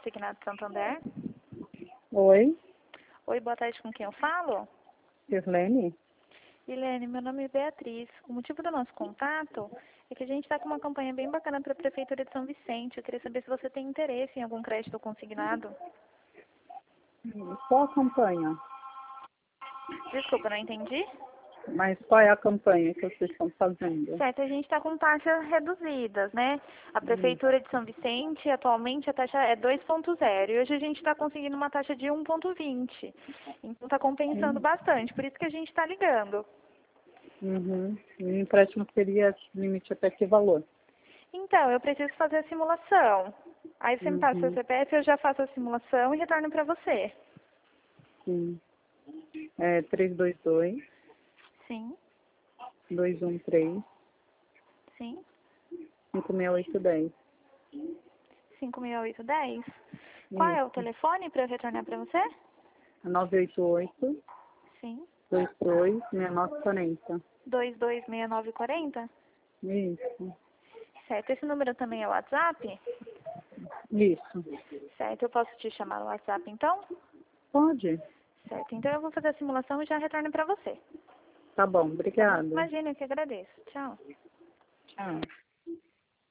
Consignado Santander. Oi, Oi, boa tarde, com quem eu falo? Sirlene? Ilene, meu nome é Beatriz. O motivo do nosso contato é que a gente está com uma campanha bem bacana para a Prefeitura de São Vicente. Eu queria saber se você tem interesse em algum crédito consignado. Qual a campanha? Desculpa, não entendi? Mas qual é a campanha que vocês estão fazendo? Certo, a gente está com taxas reduzidas, né? A Prefeitura de São Vicente, atualmente, a taxa é 2,0 e hoje a gente está conseguindo uma taxa de 1,20. Então está compensando bastante, por isso que a gente está ligando. Uhum. O empréstimo seria limite até que valor? Então, eu preciso fazer a simulação. Aí você me passa o seu Uhum. CPF, eu já faço a simulação e retorno para você. Sim. É 322 Sim, 213 sim. 56810. 5.810. Qual é o Isso. telefone para eu retornar para você? 988 Sim. 22 6940. 226940. Isso. Certo, esse número também é o WhatsApp? Isso. Certo, eu posso te chamar no WhatsApp então? Pode? Certo, então eu vou fazer a simulação e já retorno para você. Tá bom, Tá bom? obrigada. Imagina, eu que agradeço. Tchau. Tchau.